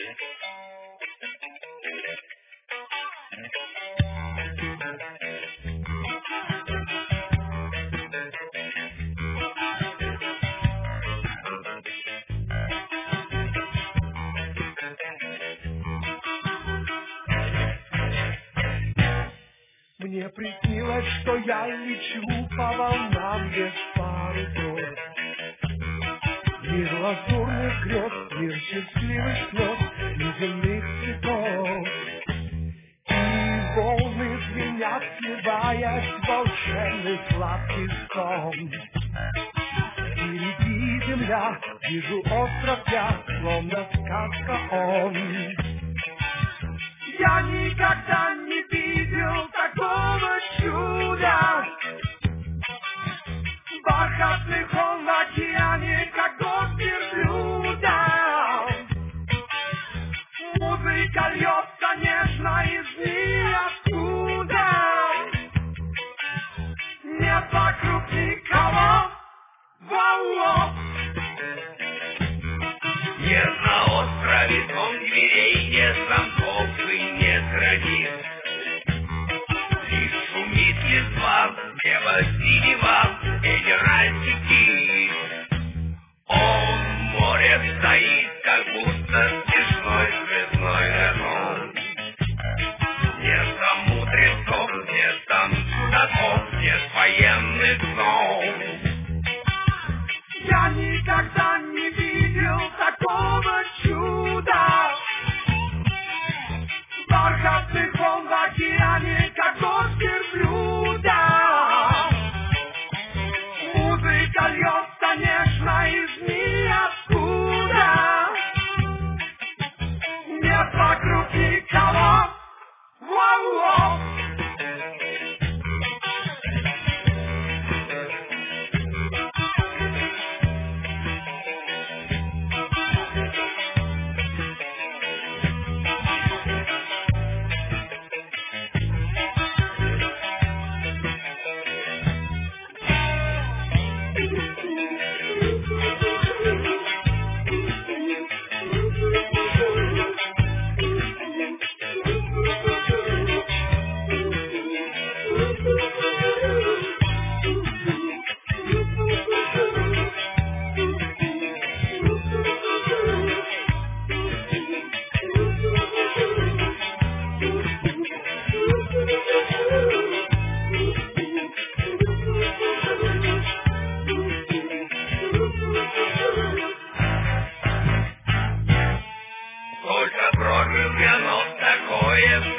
Мне приснилось, что я лечу по волнам без пары гроз. Мир лазурных грез, мир счастливых слез, неземных цветов. И волны звенят, сливаясь, волшебный сладкий сон. Впереди земля, вижу остров я, словно сказка он. Я никогда не видел такого чуда. Бархатный хон в океане, как дождь верблюда. Музыка льется нежно из ниоткуда. Нет вокруг никого. Вау-вау. Нет на острове дом дверей, нет замков и нет границ. Лишь шумит листва, небо синего, генеральский. Он в море стоит, как будто смешной звездной ремонт. Нет там мудрецов, нет там чудаков, нет военных снов. Я никогда не видел такого чуда. Бархатный хон в океане, как дождь верблюда. Музыка льется нежно из ниоткуда. Нет вокруг никого. Воу-воу. Только прожил я, но такое